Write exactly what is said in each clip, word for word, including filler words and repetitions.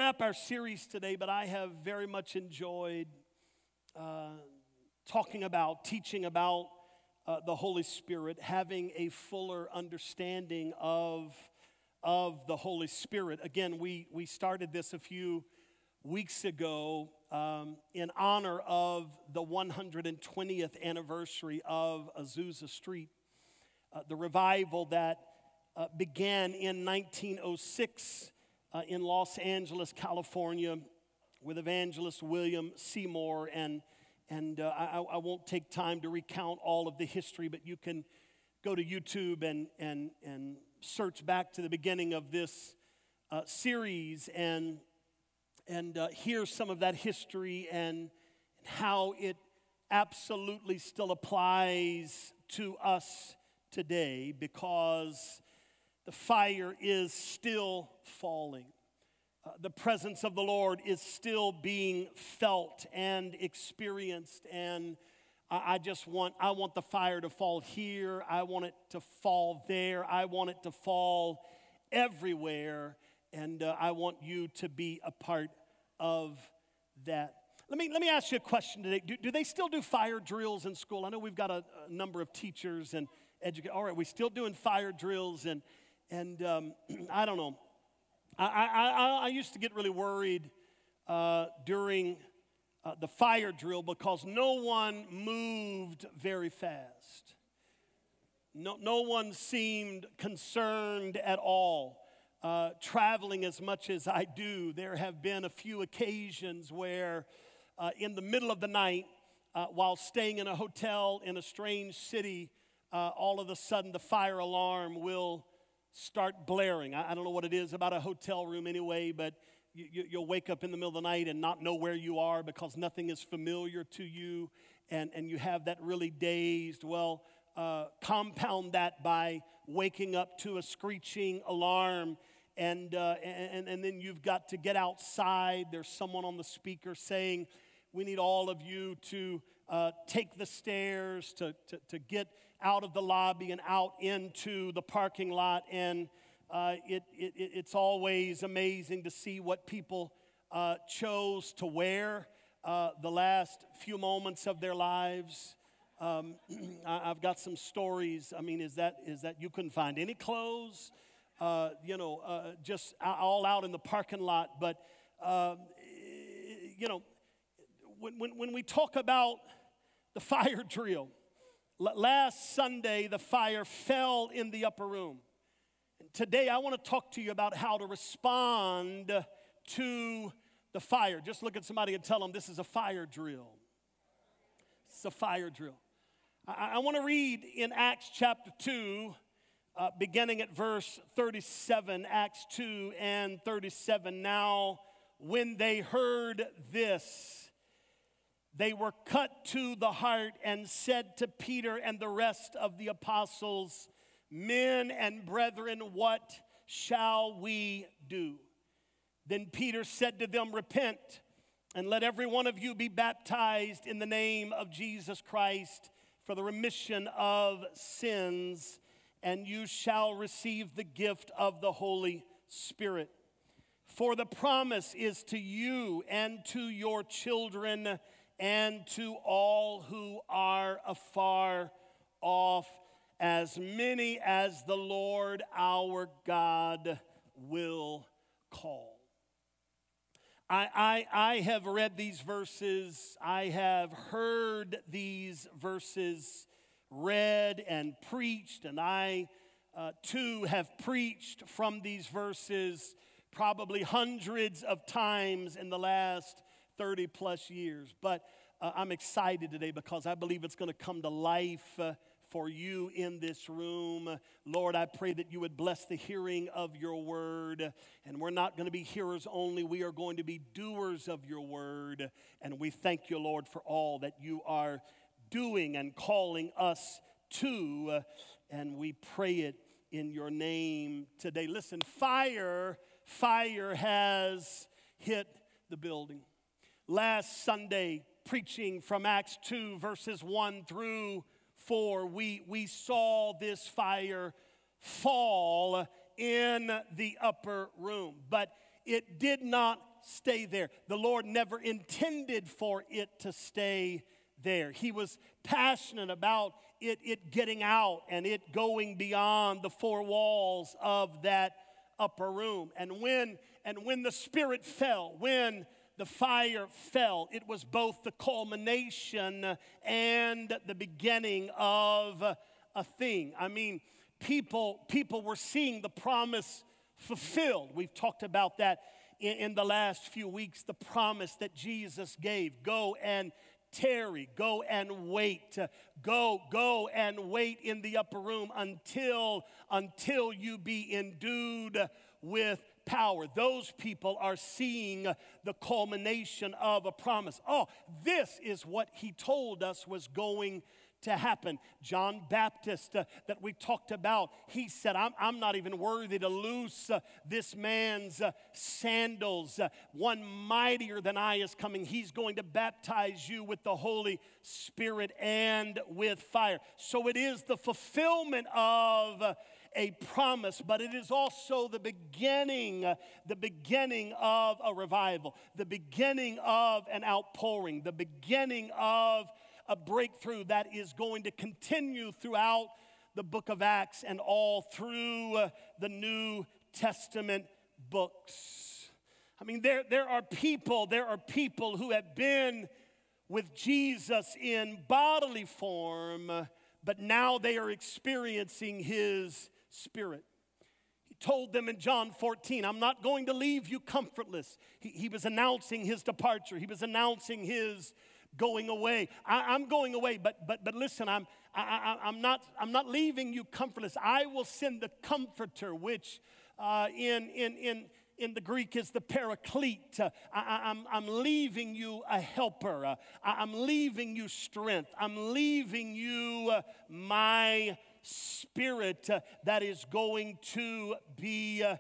wrap our series today, but I have very much enjoyed uh, talking about, teaching about uh, the Holy Spirit, having a fuller understanding of, of the Holy Spirit. Again, we, we started this a few weeks ago um, in honor of the one hundred twentieth anniversary of Azusa Street, uh, the revival that uh, began in nineteen oh six uh, in Los Angeles, California, with evangelist William Seymour. And, and uh, I, I won't take time to recount all of the history, but you can go to YouTube and, and, and search back to the beginning of this uh, series and and uh, hear some of that history and how it absolutely still applies to us today, because the fire is still falling. Uh, the presence of the Lord is still being felt and experienced, and I, I just want, I want the fire to fall here. I want it to fall there. I want it to fall everywhere. And uh, I want you to be a part of that. Let me let me ask you a question today. Do, do they still do fire drills in school? I know we've got a, a number of teachers and educators. All right, we're still doing fire drills, and and um, I don't know. I, I, I used to get really worried uh, during uh, the fire drill because no one moved very fast. No, no one seemed concerned at all. Uh, traveling as much as I do, there have been a few occasions where uh, in the middle of the night, uh, while staying in a hotel in a strange city, uh, all of a sudden the fire alarm will start blaring. I, I don't know what it is about a hotel room anyway, but you, you, you'll wake up in the middle of the night and not know where you are because nothing is familiar to you, and, and you have that really dazed. Well, uh, compound that by waking up to a screeching alarm. And, uh, and and then you've got to get outside. There's someone on the speaker saying, we need all of you to uh, take the stairs, to, to, to get out of the lobby and out into the parking lot. And uh, it, it it's always amazing to see what people uh, chose to wear uh, the last few moments of their lives. Um, I, I've got some stories. I mean, is that is that you couldn't find any clothes? Uh, you know, uh, just all out in the parking lot. But, uh, you know, when, when, when we talk about the fire drill, last Sunday the fire fell in the upper room. And today I want to talk to you about how to respond to the fire. Just look at somebody and tell them this is a fire drill. It's a fire drill. I, I want to read in Acts chapter two, Uh, beginning at verse thirty-seven, Acts two and thirty-seven. Now, when they heard this, they were cut to the heart and said to Peter and the rest of the apostles, men and brethren, what shall we do? Then Peter said to them, repent, and let every one of you be baptized in the name of Jesus Christ for the remission of sins, and you shall receive the gift of the Holy Spirit. For the promise is to you and to your children and to all who are afar off, as many as the Lord our God will call. I, I, I have read these verses. I have heard these verses read and preached, and I uh, too have preached from these verses probably hundreds of times in the last thirty plus years. But uh, I'm excited today because I believe it's going to come to life uh, for you in this room. Lord, I pray that you would bless the hearing of your word, and we're not going to be hearers only. We are going to be doers of your word, and we thank you, Lord, for all that you are doing and calling us to, uh, and we pray it in your name today. Listen, fire, fire has hit the building. Last Sunday, preaching from Acts two, verses one through four, we, we saw this fire fall in the upper room, but it did not stay there. The Lord never intended for it to stay there. He was passionate about it, it getting out and it going beyond the four walls of that upper room. And when, and when the Spirit fell, when the fire fell, it was both the culmination and the beginning of a thing. I mean, people, people were seeing the promise fulfilled. We've talked about that in, in the last few weeks, the promise that Jesus gave. Go and tarry, go and wait, go, go and wait in the upper room until, until you be endued with power. Those people are seeing the culmination of a promise. Oh, this is what he told us was going to happen. John Baptist uh, that we talked about, he said, I'm, I'm not even worthy to loose uh, this man's uh, sandals. Uh, one mightier than I is coming. He's going to baptize you with the Holy Spirit and with fire. So it is the fulfillment of uh, a promise, but it is also the beginning, uh, the beginning of a revival, the beginning of an outpouring, the beginning of a breakthrough that is going to continue throughout the book of Acts and all through uh, the New Testament books. I mean, there, there are people, there are people who have been with Jesus in bodily form, uh, but now they are experiencing his Spirit. He told them in John fourteen, I'm not going to leave you comfortless. He, he was announcing his departure. He was announcing his going away. I, I'm going away, but but but listen, I'm I, I, I'm not I'm not leaving you comfortless. I will send the Comforter, which uh, in in in in the Greek is the Paraclete. Uh, I, I'm I'm leaving you a helper. Uh, I, I'm leaving you strength. I'm leaving you uh, my Spirit uh, that is going to be uh,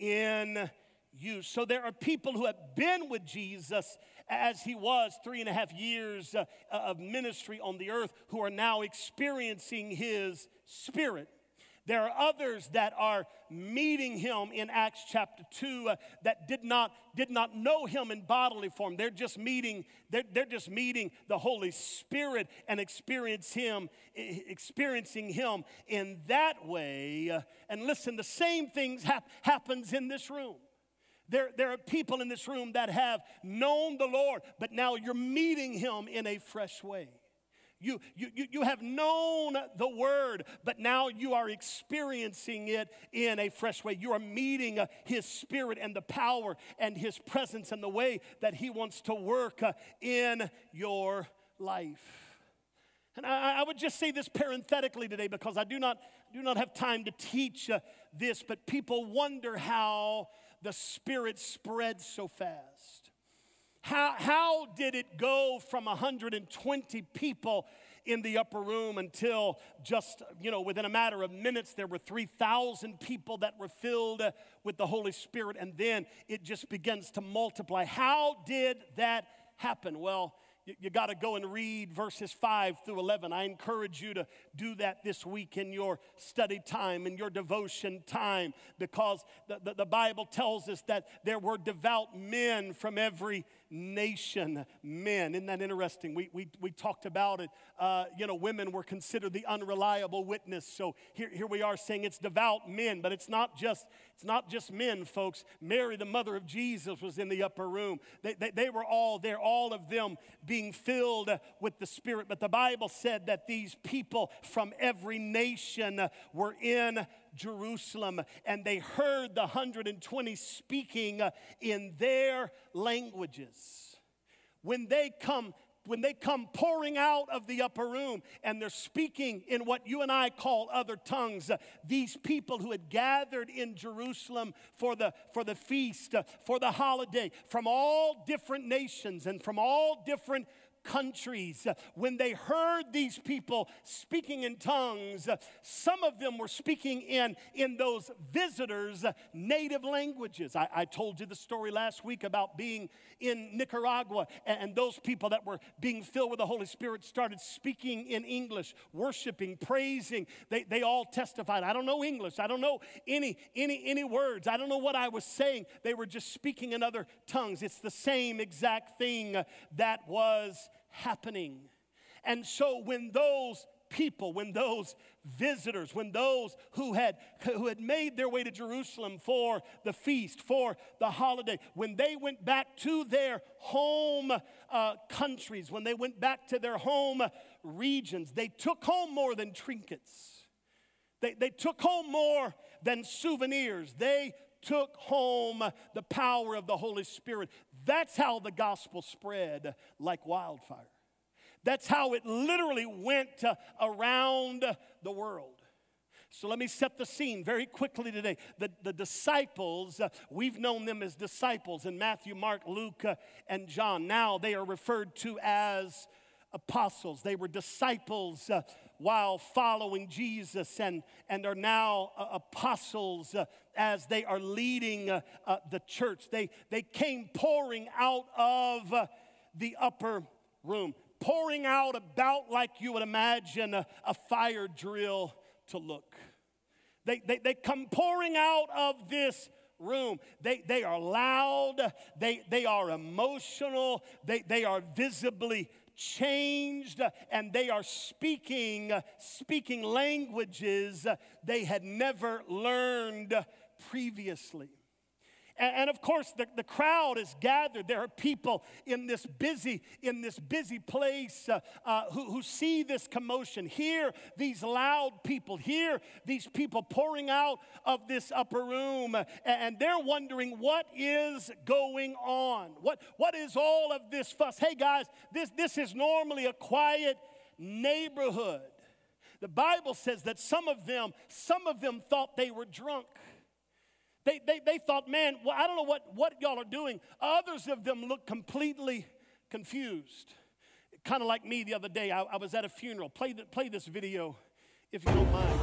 in you. So there are people who have been with Jesus as he was three and a half years uh, of ministry on the earth, who are now experiencing his Spirit. There are others that are meeting him in Acts chapter two uh, that did not, did not know him in bodily form. They're just meeting, they're, they're just meeting the Holy Spirit and experience him, experiencing him in that way. Uh, and listen, the same things hap- happens in this room. There, there are people in this room that have known the Lord, but now you're meeting him in a fresh way. You, you, you have known the word, but now you are experiencing it in a fresh way. You are meeting uh, his Spirit and the power and his presence and the way that he wants to work uh, in your life. And I, I would just say this parenthetically today, because I do not, do not have time to teach uh, this, but people wonder how the Spirit spread so fast. How, how did it go from one hundred twenty people in the upper room until just, you know, within a matter of minutes, there were three thousand people that were filled with the Holy Spirit, and then it just begins to multiply? How did that happen? Well, you, you got to go and read verses five through eleven. I encourage you to do that this week in your study time, in your devotion time, because the, the, the Bible tells us that there were devout men from every nation. Men. Isn't that interesting? We, we, we talked about it. Uh, you know, women were considered the unreliable witness. So here, here we are saying it's devout men, but it's not just, it's not just men, folks. Mary, the mother of Jesus, was in the upper room. They, they, they were all there, all of them being filled with the Spirit. But the Bible said that these people from every nation were in Jerusalem, and they heard the one hundred twenty speaking in their languages. When they come, when they come pouring out of the upper room and they're speaking in what you and I call other tongues, uh, these people who had gathered in Jerusalem for the, for the feast, uh, for the holiday, from all different nations and from all different countries, uh, when they heard these people speaking in tongues, uh, some of them were speaking in, in those visitors' uh, native languages. I, I told you the story last week about being in Nicaragua, and, and those people that were being filled with the Holy Spirit started speaking in English, worshiping, praising. They, they all testified, I don't know English. I don't know any, any, any words. I don't know what I was saying. They were just speaking in other tongues. It's the same exact thing uh, that was happening. And so when those people, when those visitors, when those who had who had made their way to Jerusalem for the feast, for the holiday, when they went back to their home uh, countries, when they went back to their home regions, they took home more than trinkets. They, they took home more than souvenirs. They took home the power of the Holy Spirit. That's how the gospel spread like wildfire. That's how it literally went uh, around the world. So let me set the scene very quickly today. The, the disciples, uh, we've known them as disciples in Matthew, Mark, Luke, uh, and John. Now they are referred to as apostles. They were disciples uh, while following Jesus, and, and are now uh, apostles uh, as they are leading uh, uh, the church. They, they came pouring out of uh, the upper room. Pouring out about like you would imagine a, a fire drill to look. They, they, they come pouring out of this room. They, they are loud. They, they are emotional. They, they are visibly changed. And they are speaking, speaking languages they had never learned previously. And of course, the, the crowd is gathered. There are people in this busy, in this busy place uh, uh, who, who see this commotion, hear these loud people, hear these people pouring out of this upper room, uh, and they're wondering what is going on. What, what is all of this fuss? Hey guys, this, this is normally a quiet neighborhood. The Bible says that some of them, some of them thought they were drunk. They, they, they thought, man, well, I don't know what, what y'all are doing. Others of them looked completely confused. Kind of like me the other day. I, I was at a funeral. Play, the, play this video if you don't mind.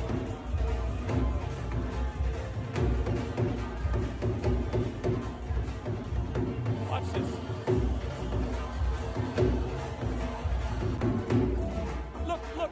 Watch this. Look, look.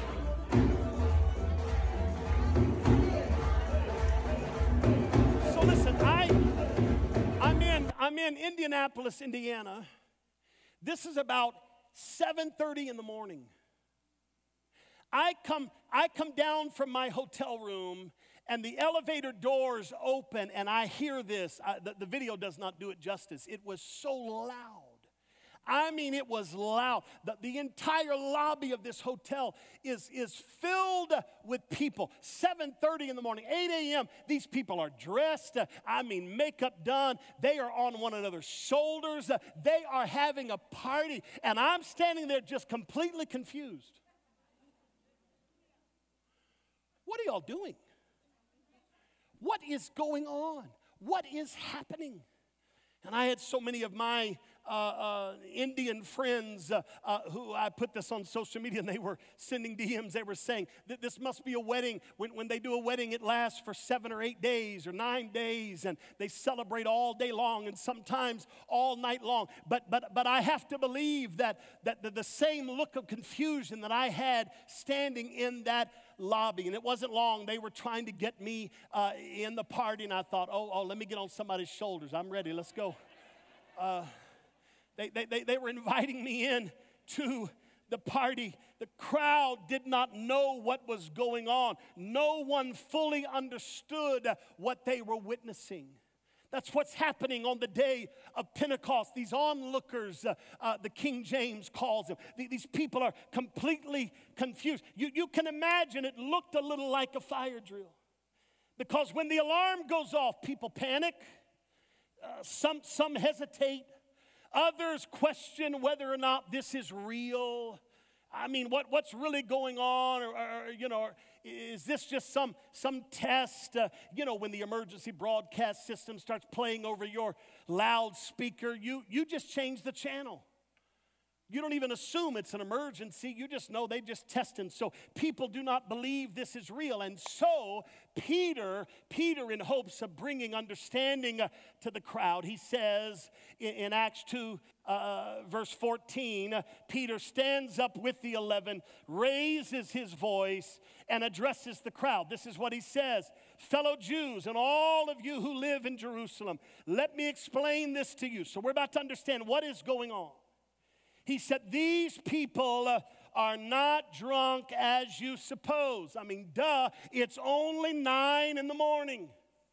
Listen, I, I'm in, I'm in Indianapolis, Indiana. This is about seven thirty in the morning. I come, I come down from my hotel room, and the elevator doors open, and I hear this. I, the, the video does not do it justice. It was so loud. I mean, it was loud. The, the entire lobby of this hotel is, is filled with people. seven thirty in the morning, eight a.m., these people are dressed. Uh, I mean, makeup done. They are on one another's shoulders. Uh, they are having a party. And I'm standing there just completely confused. What are y'all doing? What is going on? What is happening? And I had so many of my uh, uh, Indian friends uh, uh, who I put this on social media, and they were sending D Ms. They were saying that this must be a wedding. When, when they do a wedding, it lasts for seven or eight days or nine days, and they celebrate all day long and sometimes all night long. But but but I have to believe that that the, the same look of confusion that I had standing in that lobby, and it wasn't long. They were trying to get me uh, in the party, and I thought, oh, oh, let me get on somebody's shoulders. I'm ready. Let's go. Uh, they, they, they, they were inviting me in to the party. The crowd did not know what was going on. No one fully understood what they were witnessing. That's what's happening on the day of Pentecost. These onlookers, uh, uh, the King James calls them. These people are completely confused. You, you can imagine it looked a little like a fire drill. Because when the alarm goes off, people panic. Uh, some, some hesitate. Others question whether or not this is real. I mean, what, what's really going on? Or, or you know, is this just some, some test? Uh, you know, when the emergency broadcast system starts playing over your loudspeaker, you, you just change the channel. You don't even assume it's an emergency. You just know they just testing. So people do not believe this is real. And so Peter, Peter in hopes of bringing understanding uh, to the crowd, he says in, in Acts two, uh, verse fourteen, uh, Peter stands up with the eleven, raises his voice, and addresses the crowd. This is what he says. Fellow Jews and all of you who live in Jerusalem, let me explain this to you. So we're about to understand what is going on. He said, these people uh, are not drunk as you suppose. I mean, duh, it's only nine in the morning.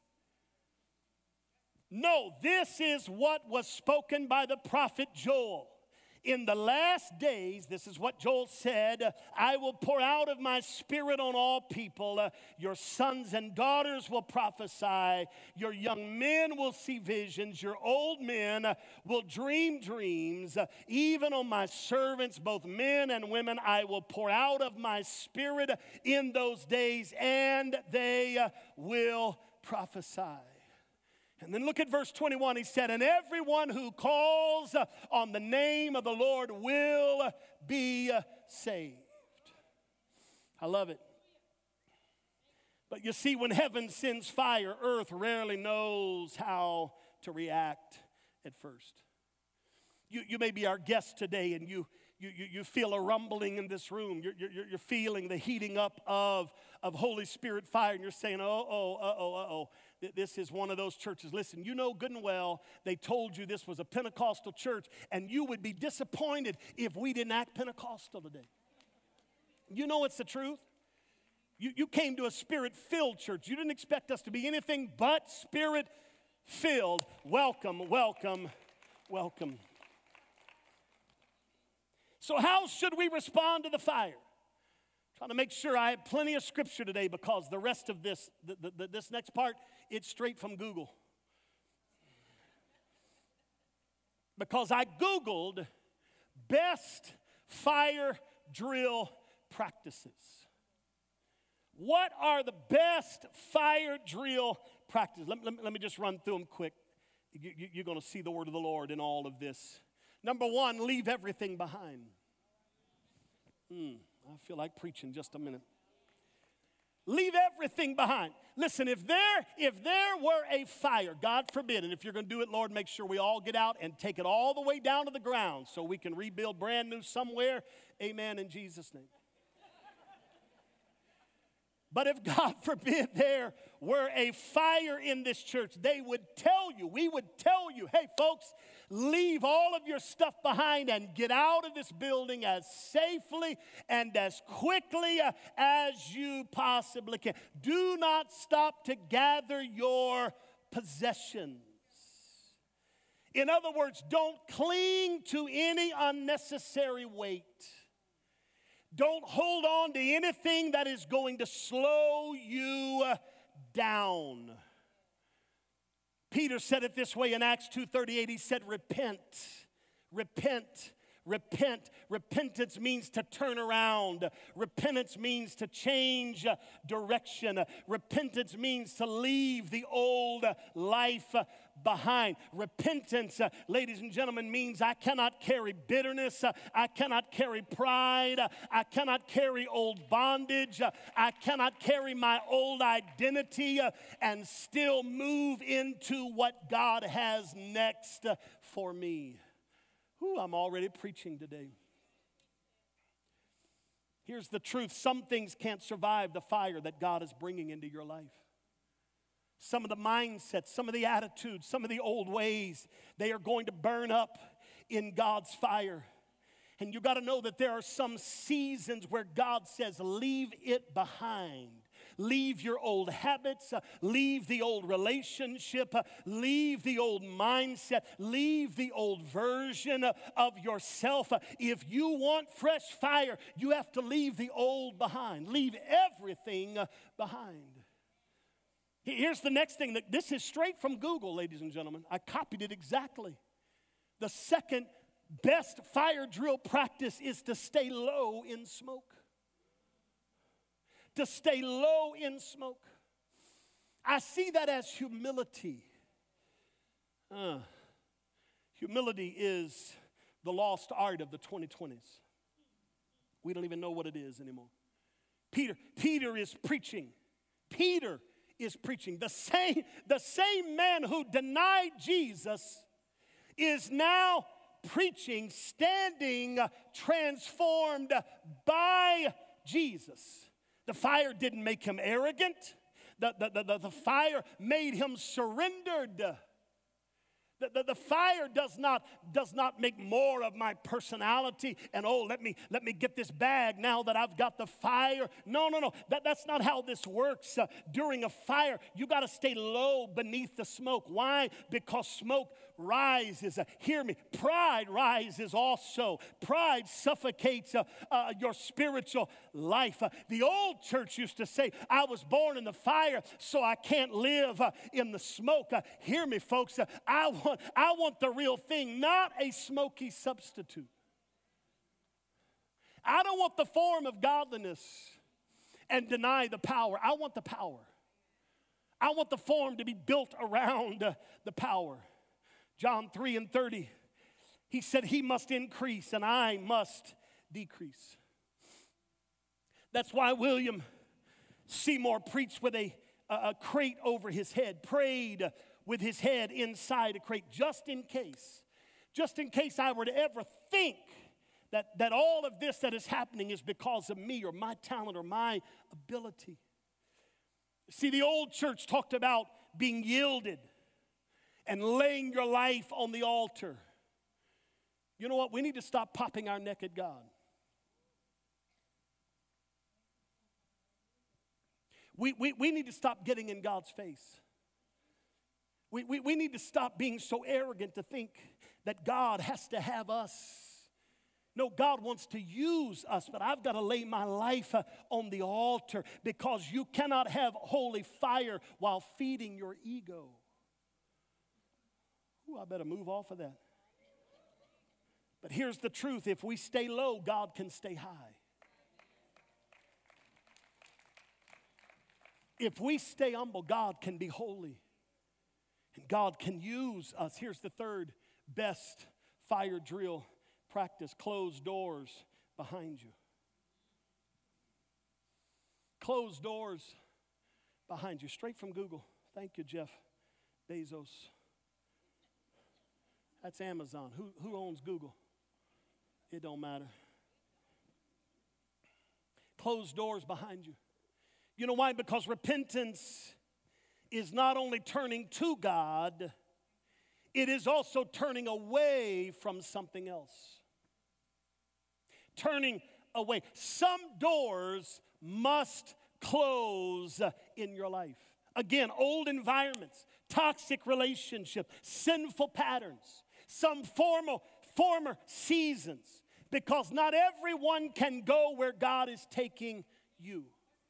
No, this is what was spoken by the prophet Joel. In the last days, this is what Joel said, I will pour out of my spirit on all people. Uh, your sons and daughters will prophesy. Your young men will see visions. Your old men uh, will dream dreams. Uh, even on my servants, both men and women, I will pour out of my spirit in those days, and they uh, will prophesy. And then look at verse twenty-one. He said, and everyone who calls on the name of the Lord will be saved. I love it. But you see, when heaven sends fire, earth rarely knows how to react at first. You, you may be our guest today, and you, you, you, you feel a rumbling in this room. You're, you're, you're feeling the heating up of, of Holy Spirit fire, and you're saying, oh, oh, uh-oh, uh-oh. This is one of those churches. Listen, you know good and well they told you this was a Pentecostal church, and you would be disappointed if we didn't act Pentecostal today. You know it's the truth. You, you came to a Spirit-filled church. You didn't expect us to be anything but Spirit-filled. Welcome, welcome, welcome. So how should we respond to the fire? Trying to make sure I have plenty of scripture today, because the rest of this, the, the, this next part, it's straight from Google. Because I Googled best fire drill practices. What are the best fire drill practices? Let, let, let me just run through them quick. You, you, you're going to see the word of the Lord in all of this. Number one, leave everything behind. Hmm. I feel like preaching just a minute. Leave everything behind. Listen, if there, if there were a fire, God forbid, and if you're going to do it, Lord, make sure we all get out and take it all the way down to the ground so we can rebuild brand new somewhere. Amen, in Jesus' name. But if, God forbid, there were a fire in this church, they would tell you, we would tell you, hey, folks, leave all of your stuff behind and get out of this building as safely and as quickly uh, as you possibly can. Do not stop to gather your possessions. In other words, don't cling to any unnecessary weight. Don't hold on to anything that is going to slow you down. Peter said it this way in Acts two thirty-eight. He said, repent, repent, repent. Repentance means to turn around. Repentance means to change direction. Repentance means to leave the old life behind. Repentance, uh, ladies and gentlemen, means I cannot carry bitterness. Uh, I cannot carry pride. Uh, I cannot carry old bondage. Uh, I cannot carry my old identity uh, and still move into what God has next uh, for me. Ooh, I'm already preaching today. Here's the truth. Some things can't survive the fire that God is bringing into your life. Some of the mindsets, some of the attitudes, some of the old ways, they are going to burn up in God's fire. And you got to know that there are some seasons where God says, leave it behind. Leave your old habits, uh, leave the old relationship, uh, leave the old mindset, leave the old version uh, of yourself. Uh, if you want fresh fire, you have to leave the old behind. Leave everything uh, behind. Here's the next thing. That this is straight from Google, ladies and gentlemen. I copied it exactly. The second best fire drill practice is to stay low in smoke. To stay low in smoke. I see that as humility. Uh, humility is the lost art of the twenty twenties. We don't even know what it is anymore. Peter, Peter is preaching. Peter is preaching. The same, the same man who denied Jesus is now preaching, standing, transformed by Jesus. The fire didn't make him arrogant. The, the, the, the fire made him surrendered. The, the, the fire does not, does not make more of my personality and, oh, let me, let me get this bag now that I've got the fire. No, no, no. That, that's not how this works. Uh, during a fire, you got to stay low beneath the smoke. Why? Because smoke rises. Uh, hear me. Pride rises also. Pride suffocates uh, uh, your spiritual life. Uh, the old church used to say, I was born in the fire, so I can't live uh, in the smoke. Uh, hear me, folks. Uh, I want I want the real thing, not a smoky substitute. I don't want the form of godliness and deny the power. I want the power. I want the form to be built around uh, the power. John three and thirty, he said, he must increase and I must decrease. That's why William Seymour preached with a, a, a crate over his head, prayed with his head inside a crate, just in case, just in case I were to ever think that, that all of this that is happening is because of me or my talent or my ability. See, the old church talked about being yielded and laying your life on the altar. You know what? We need to stop popping our neck at God. We, we, we need to stop getting in God's face. We, we, we need to stop being so arrogant to think that God has to have us. No, God wants to use us, but I've got to lay my life uh, on the altar because you cannot have holy fire while feeding your ego. Ooh, I better move off of that. But here's the truth. If we stay low, God can stay high. If we stay humble, God can be holy. And God can use us. Here's the third best fire drill practice. Close doors behind you. Close doors behind you. Straight from Google. Thank you, Jeff Bezos. That's Amazon. Who, who owns Google? It don't matter. Close doors behind you. You know why? Because repentance is not only turning to God, it is also turning away from something else. Turning away. Some doors must close in your life. Again, old environments, toxic relationships, sinful patterns, some formal, former seasons, because not everyone can go where God is taking you.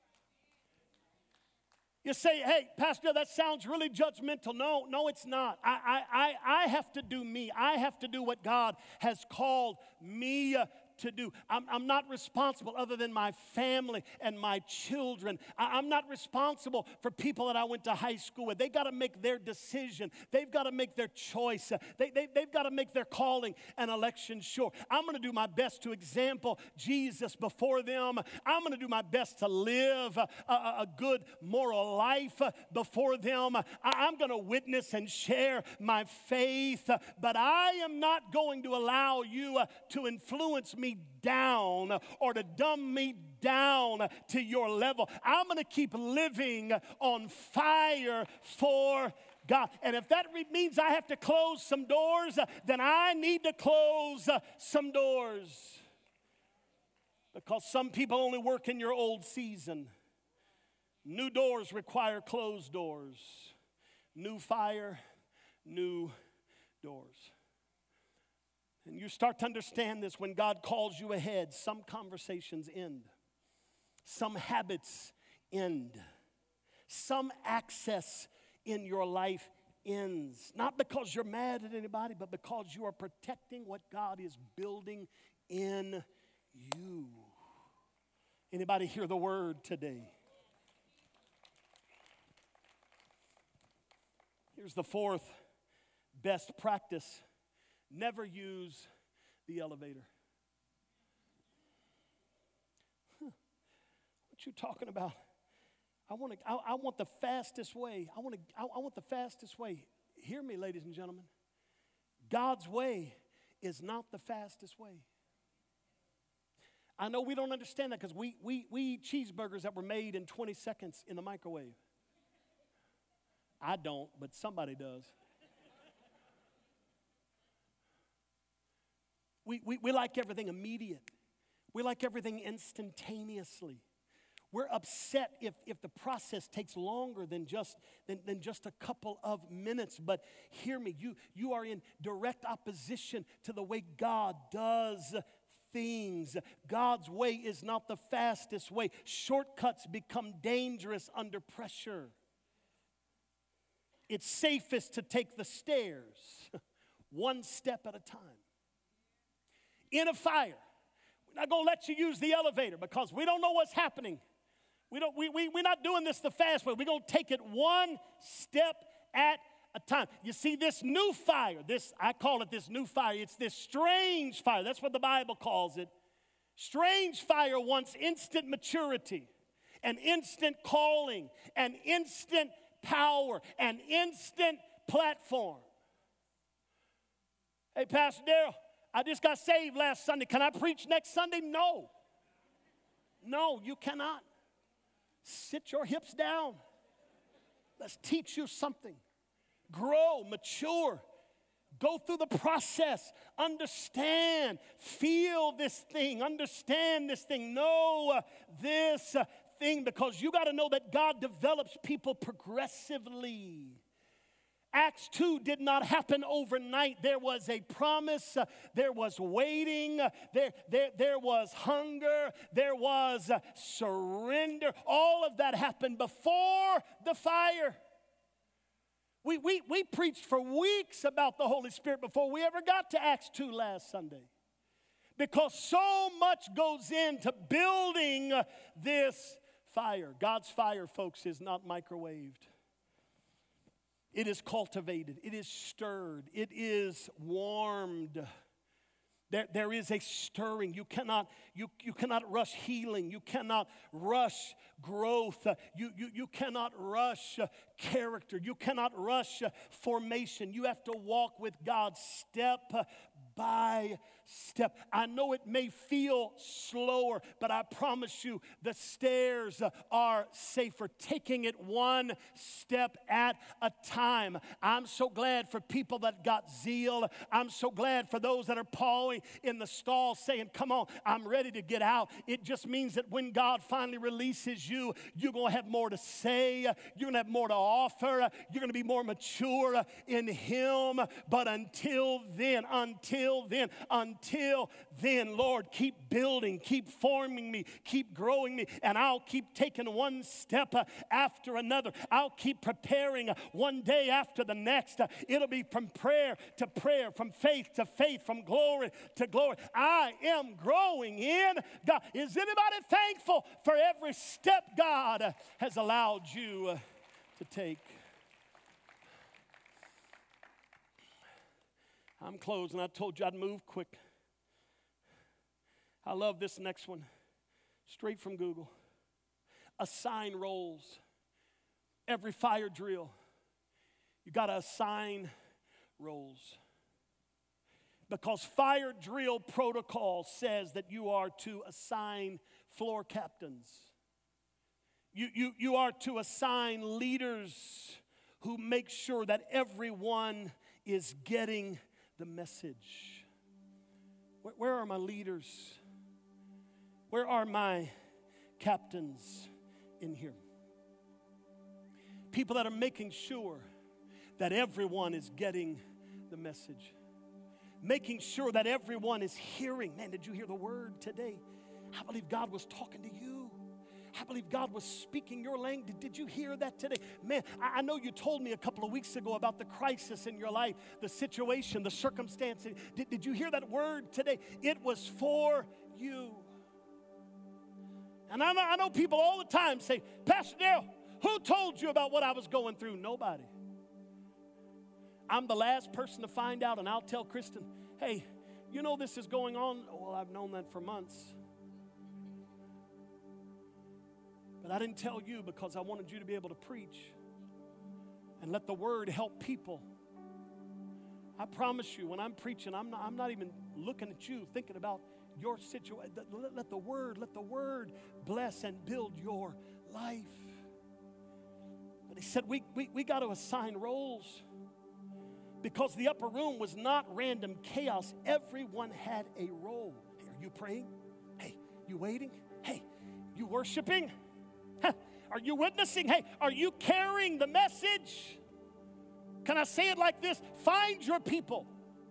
You say, hey, Pastor, that sounds really judgmental. No, no, it's not. I, I, I, I have to do me. I have to do what God has called me uh, to do. I'm, I'm not responsible other than my family and my children. I, I'm not responsible for people that I went to high school with. They got to make their decision. They've got to make their choice. Uh, they, they, they've got to make their calling and election sure. I'm going to do my best to example Jesus before them. I'm going to do my best to live a, a, a good moral life uh, before them. I, I'm going to witness and share my faith, uh, but I am not going to allow you uh, to influence me down or to dumb me down to your level. I'm going to keep living on fire for God. And if that re- means I have to close some doors, uh, then I need to close uh, some doors. Because some people only work in your old season. New doors require closed doors. New fire, new doors. And you start to understand this when God calls you ahead. Some conversations end. Some habits end. Some access in your life ends. Not because you're mad at anybody, but because you are protecting what God is building in you. Anybody hear the word today? Here's the fourth best practice. Never use the elevator. Huh. What you talking about? I want to. I, I want the fastest way. I want to. I, I want the fastest way. Hear me, ladies and gentlemen. God's way is not the fastest way. I know we don't understand that because we, we, we eat cheeseburgers that were made in twenty seconds in the microwave. I don't, but somebody does. We, we, we like everything immediate. We like everything instantaneously. We're upset if, if the process takes longer than just, than, than just a couple of minutes. But hear me, you, you are in direct opposition to the way God does things. God's way is not the fastest way. Shortcuts become dangerous under pressure. It's safest to take the stairs one step at a time. In a fire, we're not going to let you use the elevator because we don't know what's happening. We don't, we, we, we're not doing this the fast way. We're going to take it one step at a time. You see, this new fire, this I call it this new fire. It's this strange fire. That's what the Bible calls it. Strange fire wants instant maturity, an instant calling, an instant power, an instant platform. Hey, Pastor Darrell, I just got saved last Sunday. Can I preach next Sunday? No. No, you cannot. Sit your hips down. Let's teach you something. Grow, mature, go through the process, understand, feel this thing, understand this thing, know this thing, because you got to know that God develops people progressively. Acts two did not happen overnight. There was a promise. Uh, there was waiting. Uh, there, there, there was hunger. There was uh, surrender. All of that happened before the fire. We, we, we preached for weeks about the Holy Spirit before we ever got to Acts two last Sunday. Because so much goes into building uh, this fire. God's fire, folks, is not microwaved. It is cultivated. It is stirred. It is warmed. There, there is a stirring. You cannot, you, you cannot rush healing. You cannot rush growth. Uh, you, you, you cannot rush uh, character. You cannot rush uh, formation. You have to walk with God step uh, by step. I know it may feel slower, but I promise you the stairs are safer. Taking it one step at a time. I'm so glad for people that got zeal. I'm so glad for those that are pawing in the stall saying, come on, I'm ready to get out. It just means that when God finally releases you, you're going to have more to say. You're going to have more to offer. You're going to be more mature in Him. But until then, until then, until then, Lord, keep building, keep forming me, keep growing me, and I'll keep taking one step uh, after another. I'll keep preparing uh, one day after the next. Uh, it'll be from prayer to prayer, from faith to faith, from glory to glory. I am growing in God. Is anybody thankful for every step God uh, has allowed you uh, to take? I'm closing. I told you I'd move quick. I love this next one. Straight from Google. Assign roles. Every fire drill, you got to assign roles. Because fire drill protocol says that you are to assign floor captains. You, you, you are to assign leaders who make sure that everyone is getting the message. Where, where are my leaders? Where are my captains in here? People that are making sure that everyone is getting the message. Making sure that everyone is hearing. Man, did you hear the word today? I believe God was talking to you. I believe God was speaking your language. Did you hear that today? Man, I know you told me a couple of weeks ago about the crisis in your life, the situation, the circumstance. Did, did you hear that word today? It was for you. And I know, I know people all the time say, Pastor Darrell, who told you about what I was going through? Nobody. I'm the last person to find out, and I'll tell Kristen, hey, you know this is going on. Well, I've known that for months. But I didn't tell you because I wanted you to be able to preach and let the word help people. I promise you, when I'm preaching, I'm not, I'm not even looking at you, thinking about your situation. Let, let the word, let the word bless and build your life. But he said, we, we, we got to assign roles because the upper room was not random chaos. Everyone had a role. Hey, are you praying? Hey, you waiting? Hey, you worshiping? Are you witnessing? Hey, are you carrying the message? Can I say it like this? Find your people.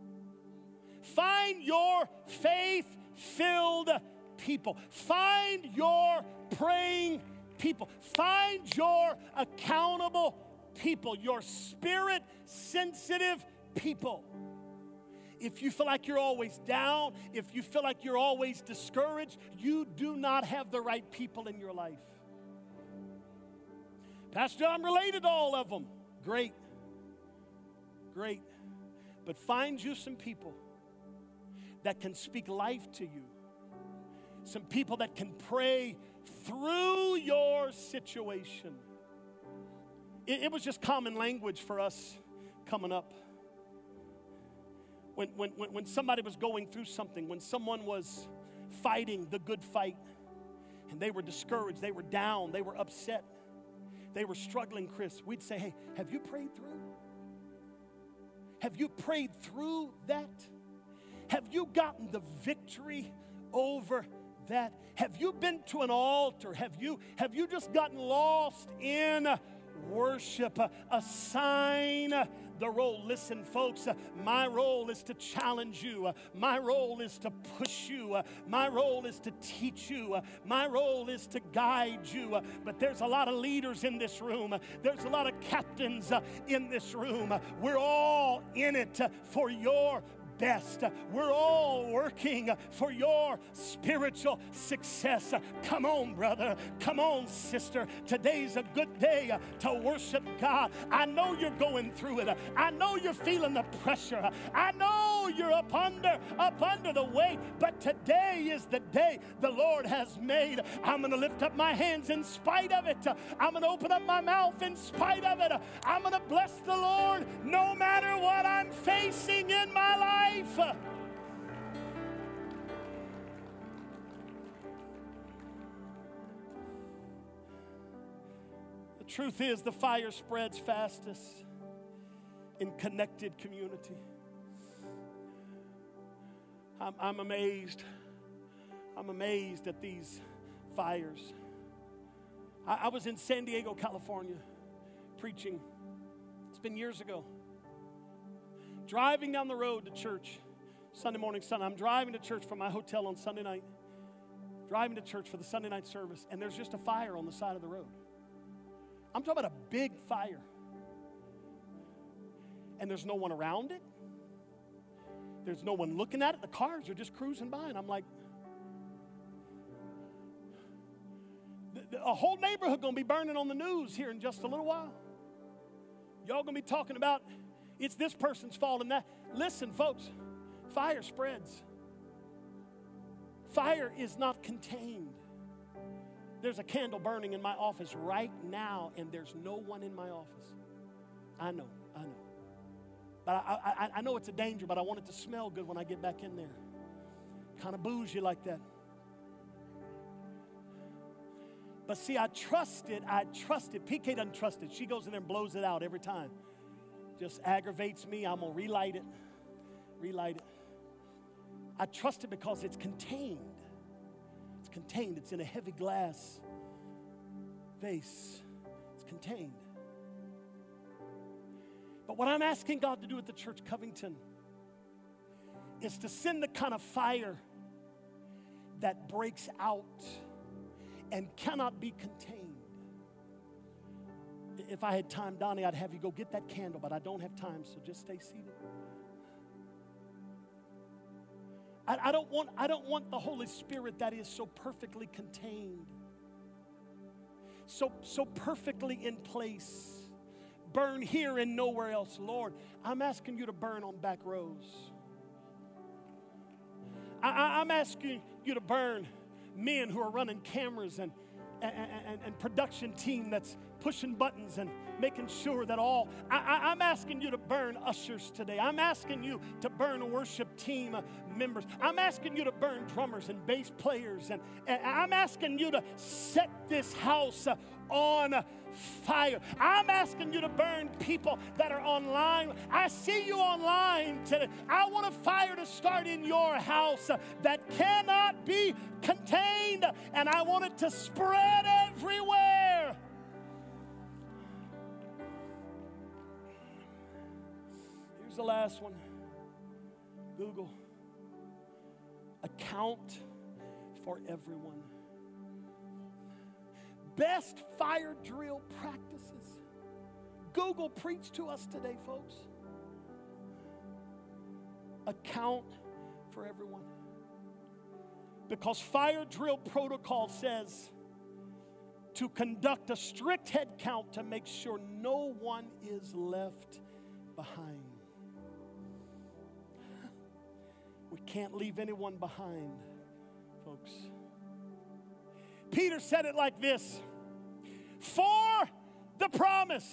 Find your faith-filled people. Find your praying people. Find your accountable people, your spirit-sensitive people. If you feel like you're always down, if you feel like you're always discouraged, you do not have the right people in your life. Pastor, I'm related to all of them. Great. Great. But find you some people that can speak life to you. Some people that can pray through your situation. It, it was just common language for us coming up. When, when, when somebody was going through something, when someone was fighting the good fight, and they were discouraged, they were down, they were upset, they were struggling, Chris, we'd say, hey, have you prayed through? Have you prayed through that? Have you gotten the victory over that? Have you been to an altar? Have you, have you just gotten lost in worship? Uh, assign the role. Listen, folks, uh, my role is to challenge you. Uh, my role is to push you. Uh, my role is to teach you. Uh, my role is to guide you. Uh, but there's a lot of leaders in this room. Uh, there's a lot of captains uh, in this room. Uh, we're all in it uh, for your best. We're all working for your spiritual success. Come on, brother. Come on, sister. Today's a good day to worship God. I know you're going through it. I know you're feeling the pressure. I know you're up under, up under the weight, but today is the day the Lord has made. I'm going to lift up my hands in spite of it. I'm going to open up my mouth in spite of it. I'm going to bless the Lord no matter what I'm facing in my life. The truth is, the fire spreads fastest in connected community. I'm, I'm amazed. I'm amazed at these fires. I, I was in San Diego, California, preaching. It's been years ago. Driving down the road to church, Sunday morning sun. I'm driving to church from my hotel on Sunday night. Driving to church for the Sunday night service, and there's just a fire on the side of the road. I'm talking about a big fire. And there's no one around it. There's no one looking at it. The cars are just cruising by, and I'm like, a whole neighborhood going to be burning on the news here in just a little while. Y'all going to be talking about it's this person's fault and that. Listen, folks, fire spreads. Fire is not contained. There's a candle burning in my office right now, and there's no one in my office. I know, I know. But I, I, I know it's a danger, but I want it to smell good when I get back in there. Kind of bougie like that. But see, I trust it. I trust it. P K doesn't trust it. She goes in there and blows it out every time. Just aggravates me. I'm going to relight it. Relight it. I trust it because it's contained. It's contained. It's in a heavy glass vase. It's contained. But what I'm asking God to do at the Church Covington is to send the kind of fire that breaks out and cannot be contained. If I had time, Donnie, I'd have you go get that candle, but I don't have time, so just stay seated. I, I don't want, I don't want the Holy Spirit that is so perfectly contained, so, so perfectly in place, burn here and nowhere else. Lord, I'm asking you to burn on back rows. I, I, I'm asking you to burn men who are running cameras and, and, and, and production team that's pushing buttons and making sure that all, I, I, I'm asking you to burn ushers today. I'm asking you to burn worship team members. I'm asking you to burn drummers and bass players. And, and I'm asking you to set this house on fire. I'm asking you to burn people that are online. I see you online today. I want a fire to start in your house that cannot be contained, and I want it to spread everywhere. Here's the last one. Google. Account for everyone. Best fire drill practices. Google preached to us today, folks. Account for everyone. Because fire drill protocol says to conduct a strict head count to make sure no one is left behind. We can't leave anyone behind, folks. Peter said it like this: for the promise,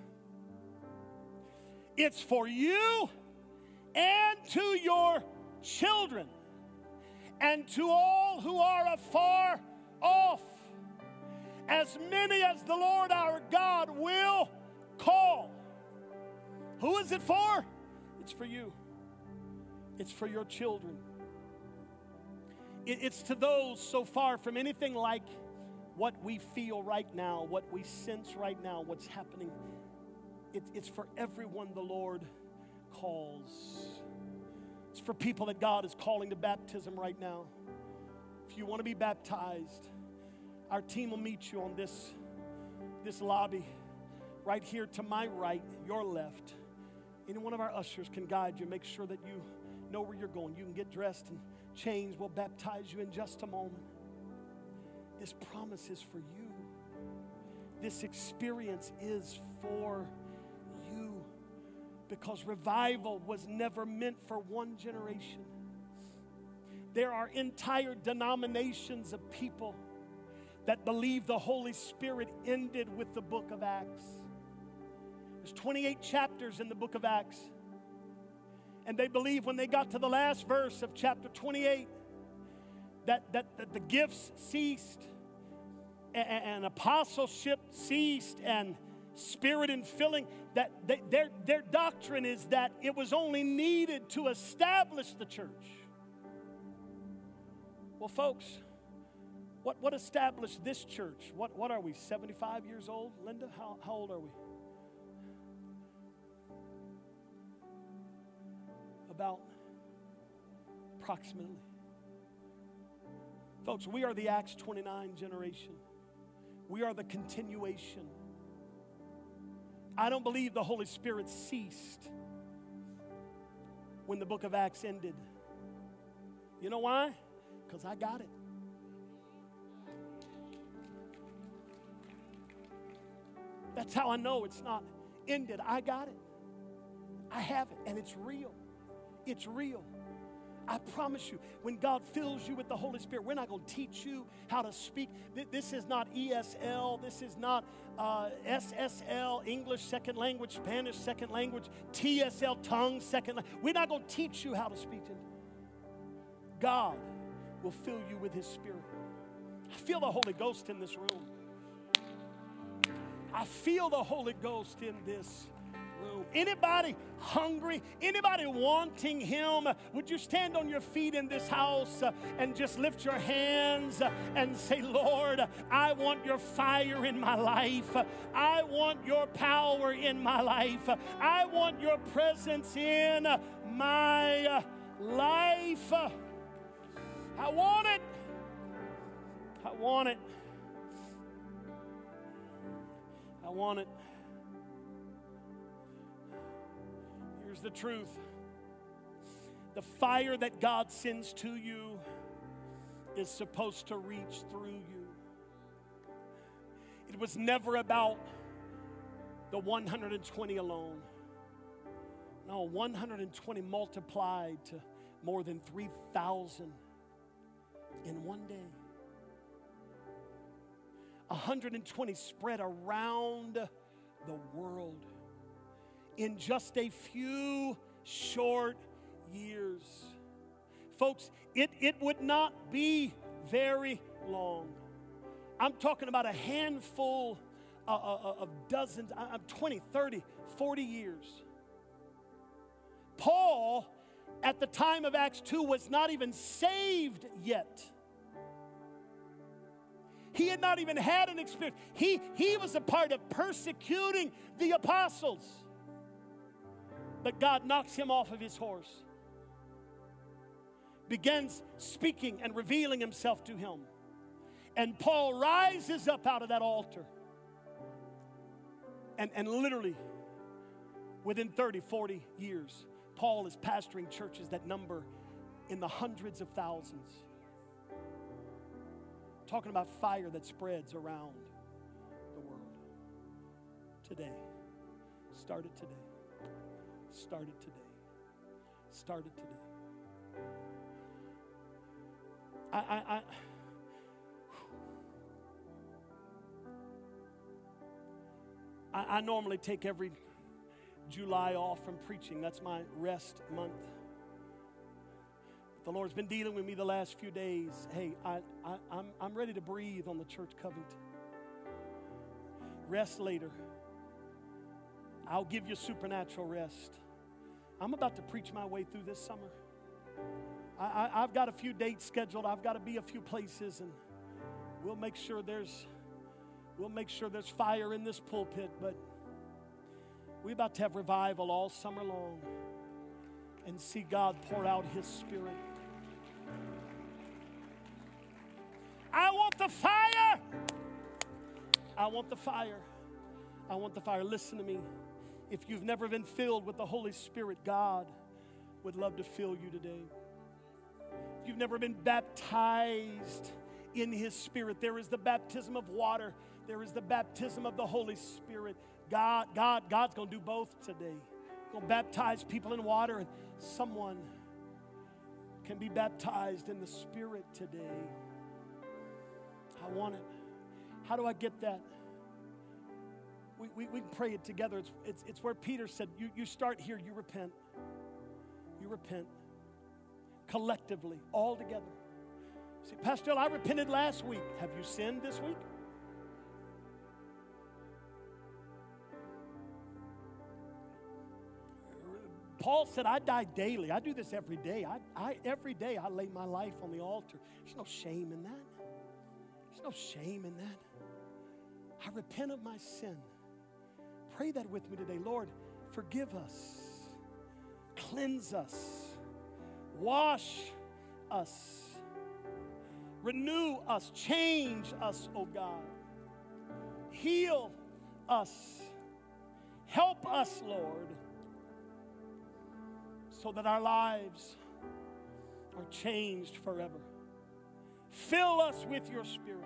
it's for you and to your children and to all who are afar off, as many as the Lord our God will call. Who is it for? It's for you. It's for your children. It's to those so far from anything like what we feel right now, what we sense right now, what's happening. It's for everyone the Lord calls. It's for people that God is calling to baptism right now. If you want to be baptized, our team will meet you on this, this lobby right here to my right, your left. Any one of our ushers can guide you, make sure that you know where you're going. You can get dressed and change. We'll baptize you in just a moment. This promise is for you. This experience is for you, because revival was never meant for one generation. There are entire denominations of people that believe the Holy Spirit ended with the book of Acts. There's twenty-eight chapters in the book of Acts. And they believe when they got to the last verse of chapter twenty-eight that, that, that the gifts ceased and, and apostleship ceased and spirit and filling, that they, their, their doctrine is that it was only needed to establish the church. Well, folks, what, what established this church? What, what are we, seventy-five years old? Linda, how, how old are we? About approximately. Folks, we are the Acts twenty-nine generation. We are the continuation. I don't believe the Holy Spirit ceased when the book of Acts ended. You know why? Because I got it. That's how I know it's not ended. I got it. I have it, and it's real. It's real. I promise you, when God fills you with the Holy Spirit, we're not going to teach you how to speak. This is not E S L. This is not uh, S S L, English second language, Spanish second language, T S L, tongue second language. We're not going to teach you how to speak. God will fill you with His Spirit. I feel the Holy Ghost in this room. I feel the Holy Ghost in this room. Anybody hungry? Anybody wanting Him? Would you stand on your feet in this house uh, and just lift your hands uh, and say, Lord, I want your fire in my life. I want your power in my life. I want your presence in my uh, life. I want it. I want it. I want it. Here's the truth. The fire that God sends to you is supposed to reach through you. It was never about the one hundred twenty alone. No, one hundred twenty multiplied to more than three thousand in one day. one hundred twenty spread around the world in just a few short years. Folks, it, it would not be very long. I'm talking about a handful uh, uh, of dozens, I'm twenty, thirty, forty years. Paul, at the time of Acts two, was not even saved yet. He had not even had an experience. He, he was a part of persecuting the apostles. But God knocks him off of his horse, begins speaking and revealing himself to him. And Paul rises up out of that altar. And, and literally, within thirty, forty years, Paul is pastoring churches that number in the hundreds of thousands. Talking about fire that spreads around the world. Today. Started today. Started today. Started today. I, I, I, I, I normally take every July off from preaching. That's my rest month. The Lord's been dealing with me the last few days. Hey, I, I, I'm, I'm ready to breathe on the church Covington. Rest later. I'll give you supernatural rest. I'm about to preach my way through this summer. I, I, I've got a few dates scheduled. I've got to be a few places, and we'll make sure there's we'll make sure there's fire in this pulpit. But we're about to have revival all summer long and see God pour out His Spirit. I want the fire. I want the fire. I want the fire. Listen to me. If you've never been filled with the Holy Spirit, God would love to fill you today. If you've never been baptized in His Spirit, there is the baptism of water. There is the baptism of the Holy Spirit. God, God, God's going to do both today. He's going to baptize people in water, and someone can be baptized in the Spirit today. I want it. How do I get that? We, we, we can pray it together. It's, it's, it's where Peter said, you, you start here, you repent. You repent. Collectively, all together. See, Pastor, I repented last week. Have you sinned this week? Paul said, I die daily. I do this every day. I, I, every day I lay my life on the altar. There's no shame in that. There's no shame in that. I repent of my sin. Pray that with me today. Lord, forgive us. Cleanse us. Wash us. Renew us. Change us, oh God. Heal us. Help us, Lord, so that our lives are changed forever. Fill us with your Spirit.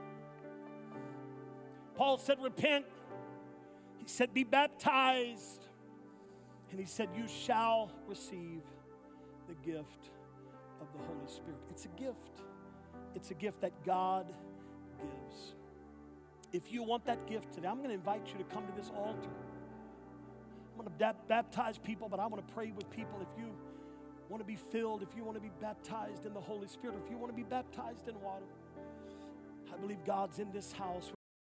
Paul said, repent. He said, be baptized. And he said, you shall receive the gift of the Holy Spirit. It's a gift. It's a gift that God gives. If you want that gift today, I'm going to invite you to come to this altar. I'm going to baptize people, but I want to pray with people. If you want to be filled, if you want to be baptized in the Holy Spirit, if you want to be baptized in water, I believe God's in this house.